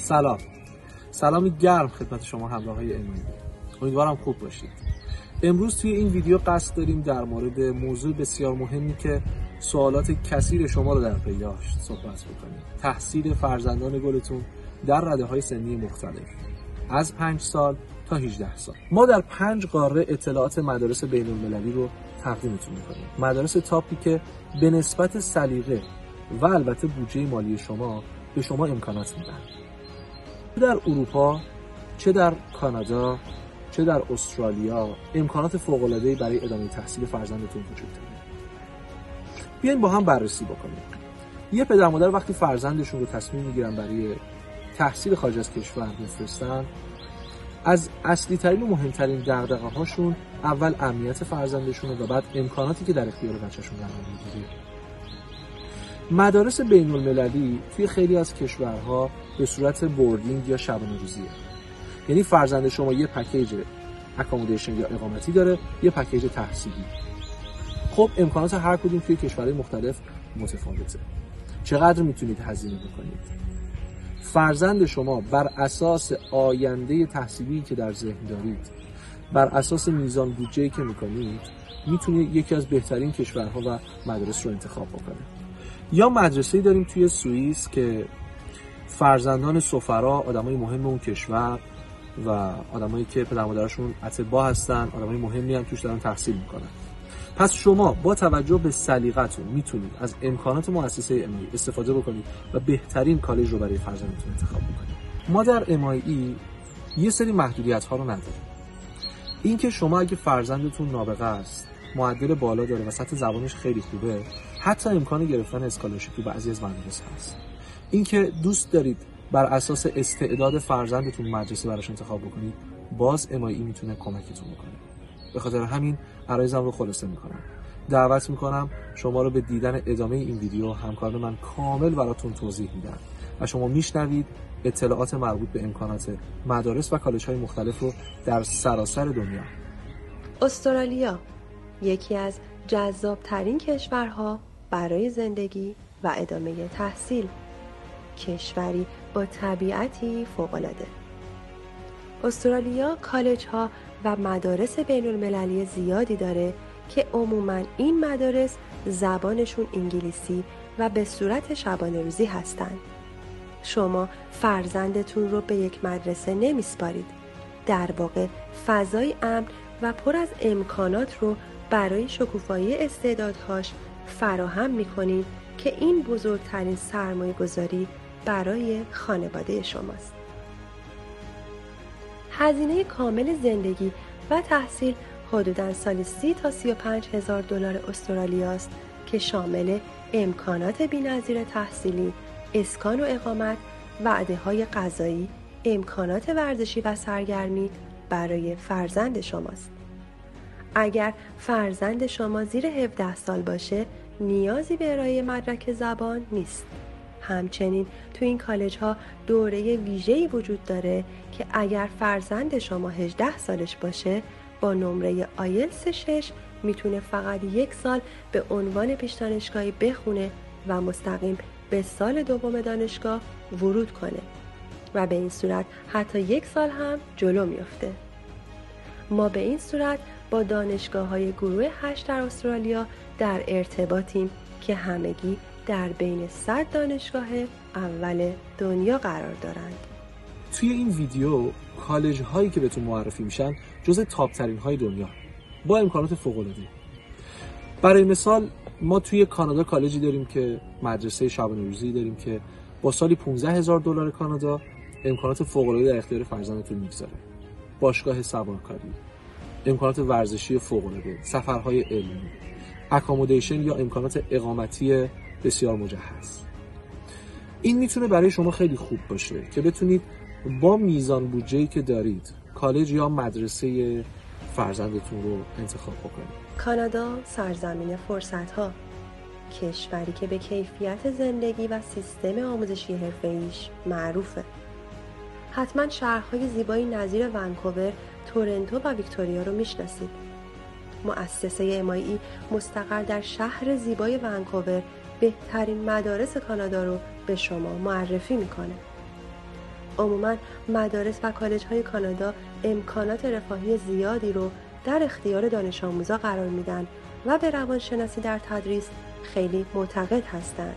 سلامی گرم خدمت شما همراهای MIE. امیدوارم خوب باشید. امروز توی این ویدیو قصد داریم در مورد موضوع بسیار مهمی که سوالات کثیر شما رو در پی داشت صحبت بکنیم. تحصیل فرزندان گلتون در رده‌های سنی مختلف از 5 سال تا 18 سال. ما در 5 قاره اطلاعات مدارس بین‌المللی رو تقدیمتون می‌کنیم. مدارس تاپی که به نسبت سلیقه و البته بودجه مالی شما به شما امکانات میدن. در اروپا، چه در کانادا، چه در استرالیا امکانات فوق‌العاده‌ای برای ادامه تحصیل فرزندتون وجود داره. بیاین با هم بررسی بکنیم. یه پدر مادر وقتی فرزندشون رو تصمیم میگیرن برای تحصیل خارج از کشور بفرستن، از اصلی ترین و مهمترین دغدغه‌هاشون اول امنیت فرزندشونه و بعد امکاناتی که در اختیار بچه‌شون قرار میگیره. مدارس بین‌المللی توی خیلی از کشورها به صورت بوردینگ یا شبانه‌روزیه. یعنی فرزند شما یه پکیج اکامودیشن یا اقامتی داره، یه پکیج تحصیلی. خب امکانات هر کدوم توی کشورهای مختلف متفاوته. چقدر میتونید هزینه بکنید؟ فرزند شما بر اساس آینده تحصیلی که در ذهن دارید، بر اساس میزان بودجه‌ای که میکنید، میتونه یکی از بهترین کشورها و مدارس رو انتخاب بکنه. یا مدرسه‌ای داریم توی سوئیس که فرزندان سفرا، آدمای مهم اون کشور و آدمایی که پدر مادرشون اطباء هستن، آدمای مهمی هم توش دارن تحصیل میکنن. پس شما با توجه به سلیقتون میتونید از امکانات مؤسسه MIE استفاده بکنید و بهترین کالج رو برای فرزندتون انتخاب بکنید. ما در MIE یه سری محدودیت‌ها رو نداریم. اینکه شما اگه فرزندتون نابغه است، معدل بالا داره و سطح زبانش خیلی خوبه، حتی امکان گرفتن اسکالرشیپ تو بعضی از مدارس هست. اینکه دوست دارید بر اساس استعداد فرزندتون مدرسه براش انتخاب بکنید، باز MIE میتونه کمکتون بکنه. به خاطر همین عرایزم رو خلاصه میکنم. دعوت میکنم شما رو به دیدن ادامه این ویدیو. همکاران من کامل براتون توضیح میدن و شما میشنوید اطلاعات مربوط به امکانات مدارس و کالج‌های مختلف رو در سراسر دنیا. استرالیا یکی از جذاب‌ترین کشورها برای زندگی و ادامه تحصیل. کشوری با طبیعتی فوق‌العاده. استرالیا کالج‌ها و مدارس بین‌المللی زیادی داره که عموماً این مدارس زبانشون انگلیسی و به صورت شبانه‌روزی هستند. شما فرزندتون رو به یک مدرسه نمیسپارید. در واقع فضای امن و پر از امکانات رو برای شکوفایی استعدادهاش فراهم می‌کنید که این بزرگترین سرمایه‌گذاری برای خانواده شماست. هزینه کامل زندگی و تحصیل حدوداً سالی 30 تا 35 هزار دلار استرالیا است که شامل امکانات بی‌نظیر تحصیلی، اسکان و اقامت، وعده‌های غذایی، امکانات ورزشی و سرگرمی برای فرزند شماست. اگر فرزند شما زیر 17 سال باشه، نیازی به ارائه مدرک زبان نیست. همچنین تو این کالج ها دوره ویژه‌ای وجود داره که اگر فرزند شما 18 سالش باشه، با نمره آیلتس 6 میتونه فقط 1 سال به عنوان پیش دانشگاهی بخونه و مستقیم به سال دوم دانشگاه ورود کنه و به این صورت حتی 1 سال هم جلو میفته. ما به این صورت با دانشگاه‌های گروه 8 در استرالیا در ارتباطیم که همگی در بین 100 دانشگاه اول دنیا قرار دارند. توی این ویدیو کالج هایی که بهتون معرفی میشن جزء تاپ ترین های دنیا با امکانات فوق العاده. برای مثال ما توی کانادا کالجی داریم که مدرسه شبانه‌روزی داریم که با سالی 15,000 دلار کانادا امکانات فوق العاده در اختیار فرزندتون میگذاره. باشگاه سوارکاری، امکانات ورزشی فوق العاده، سفرهای علمی، اکامودیشن یا امکانات اقامتی بسیار مجهز. این میتونه برای شما خیلی خوب باشه که بتونید با میزان بودجه‌ای که دارید کالج یا مدرسه فرزندتون رو انتخاب بکنید. کانادا سرزمین فرصت‌ها، کشوری که به کیفیت زندگی و سیستم آموزشی حرفه‌ایش معروفه. حتما شهرهای زیبایی نظیر ونکوور، تورنتو و ویکتوریا رو میشناسید. مؤسسه MIE مستقر در شهر زیبای ونکوور بهترین مدارس کانادا رو به شما معرفی میکنه. عموماً مدارس و کالج‌های کانادا امکانات رفاهی زیادی رو در اختیار دانش آموزا قرار میدن و به روانشناسی در تدریس خیلی معتقد هستند.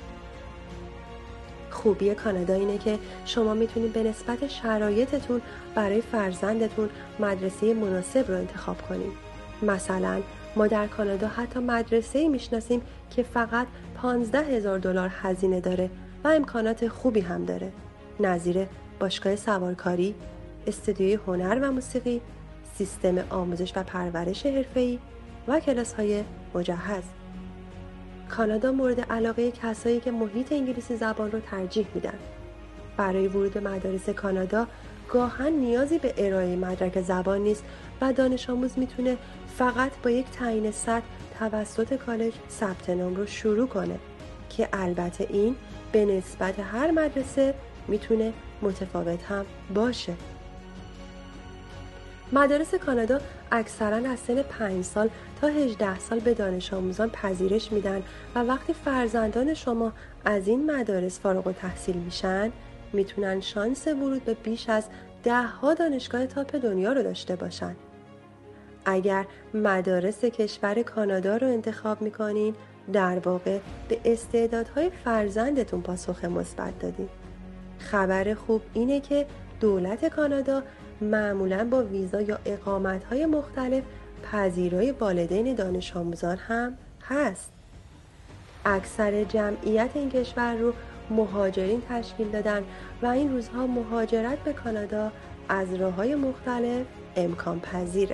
خوبی کانادا اینه که شما میتونید به نسبت شرایطتون برای فرزندتون مدرسه مناسب رو انتخاب کنید. مثلا ما در کانادا حتی مدرسه‌ای میشناسیم که فقط $15,000 هزینه داره و امکانات خوبی هم داره، نظیر باشگاه سوارکاری، استودیوی هنر و موسیقی، سیستم آموزش و پرورش حرفه‌ای و کلاس‌های مجهز. کانادا مورد علاقه کسایی که محیط انگلیسی زبان رو ترجیح میدن. برای ورود به مدارس کانادا گاهن نیازی به ارائه مدرک زبان نیست و دانش آموز میتونه فقط با یک تعیین سطح توسط کالج ثبت نام رو شروع کنه که البته این به نسبت هر مدرسه میتونه متفاوت هم باشه. مدارس کانادا اکثراً از سن 5 سال تا 18 سال به دانش آموزان پذیرش میدن و وقتی فرزندان شما از این مدارس فارغ التحصیل میشن میتونن شانس ورود به بیش از 10 دانشگاه تاپ دنیا رو داشته باشن. اگر مدارس کشور کانادا رو انتخاب میکنین در واقع به استعدادهای فرزندتون پاسخ مثبت دادین. خبر خوب اینه که دولت کانادا معمولاً با ویزا یا اقامت‌های مختلف پذیرای والدین دانش آموزان هم هست. اکثر جمعیت این کشور رو مهاجرین تشکیل دادن و این روزها مهاجرت به کانادا از راه‌های مختلف امکان پذیره.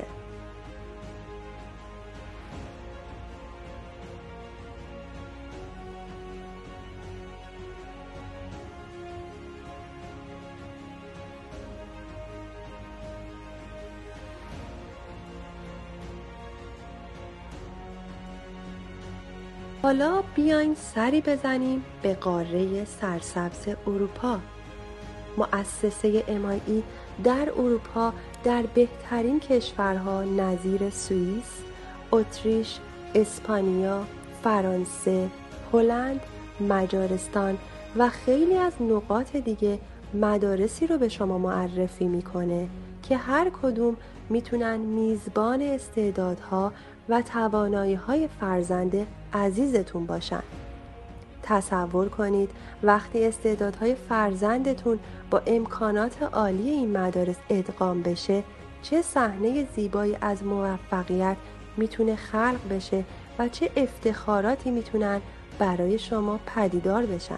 حالا بیاین سری بزنیم به قاره سرسبز اروپا. مؤسسه MIE در اروپا در بهترین کشورها نظیر سوئیس، اتریش، اسپانیا، فرانسه، هلند، مجارستان و خیلی از نقاط دیگه مدارسی رو به شما معرفی میکنه که هر کدوم میتونن میزبان استعدادها و توانایی‌های فرزند عزیزتون باشن. تصور کنید وقتی استعدادهای فرزندتون با امکانات عالی این مدارس ادغام بشه چه صحنه زیبایی از موفقیت میتونه خلق بشه و چه افتخاراتی میتونن برای شما پدیدار بشن.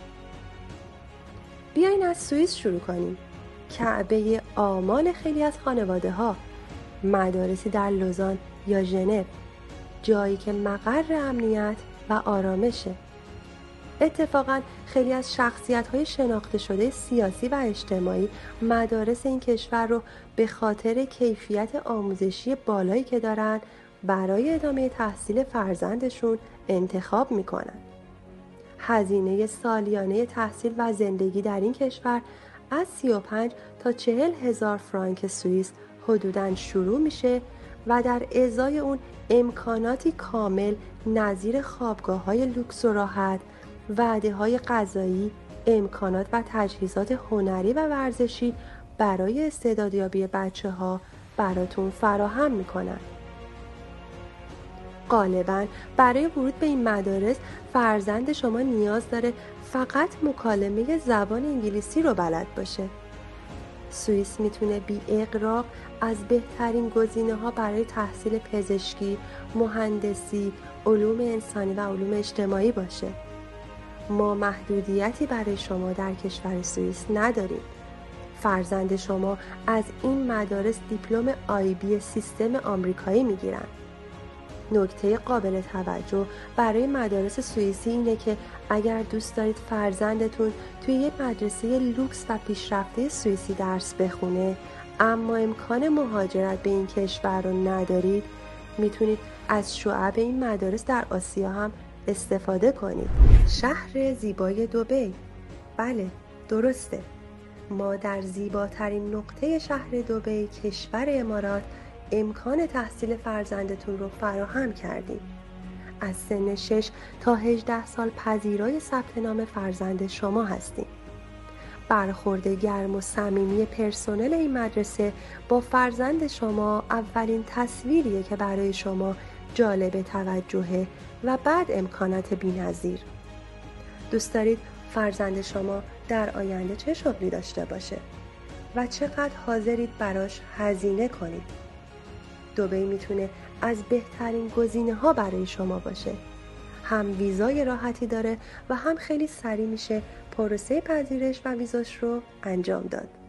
بیاین از سوئیس شروع کنیم. کعبه آمال خیلی از خانواده ها، مدارسی در لوزان یا ژنو، جایی که مقر امنیت و آرامشه. اتفاقاً خیلی از شخصیت‌های شناخته شده سیاسی و اجتماعی مدارس این کشور رو به خاطر کیفیت آموزشی بالایی که دارن برای ادامه تحصیل فرزندشون انتخاب میکنن. هزینه سالیانه تحصیل و زندگی در این کشور از 35 تا 40 هزار فرانک سوئیس حدوداً شروع میشه و در ازای اون امکاناتی کامل نظیر خوابگاه‌های لوکس و راحت، وعده‌های غذایی، امکانات و تجهیزات هنری و ورزشی برای استعدادیابی بچه‌ها براتون فراهم میکنن. غالباً برای ورود به این مدارس فرزند شما نیاز داره فقط مکالمه زبان انگلیسی رو بلد باشه. سوئیس میتونه بی اغراق از بهترین گزینه‌ها برای تحصیل پزشکی، مهندسی، علوم انسانی و علوم اجتماعی باشه. ما محدودیتی برای شما در کشور سوئیس نداریم. فرزند شما از این مدارس دیپلم IB سیستم آمریکایی میگیرن. نکته قابل توجه برای مدارس سوئیسی اینه که اگر دوست دارید فرزندتون توی یک مدرسه لوکس و پیشرفته سوئیسی درس بخونه اما امکان مهاجرت به این کشور رو ندارید، میتونید از شعب این مدارس در آسیا هم استفاده کنید. شهر زیبای دبی. بله، درسته. ما در زیباترین نقطه شهر دبی کشور امارات امکان تحصیل فرزندتون رو فراهم کردیم. از سن 6 تا 18 سال پذیرای ثبت نام فرزند شما هستیم. برخورد گرم و صمیمی پرسنل این مدرسه با فرزند شما اولین تصویریه که برای شما جالب توجهه و بعد امکانات بی‌نظیر. دوست دارید فرزند شما در آینده چه شغلی داشته باشه و چقدر حاضرید براش هزینه کنید؟ دبی میتونه از بهترین گزینه‌ها برای شما باشه. هم ویزای راحتی داره و هم خیلی سریع میشه پروسه پذیرش و ویزاش رو انجام داد.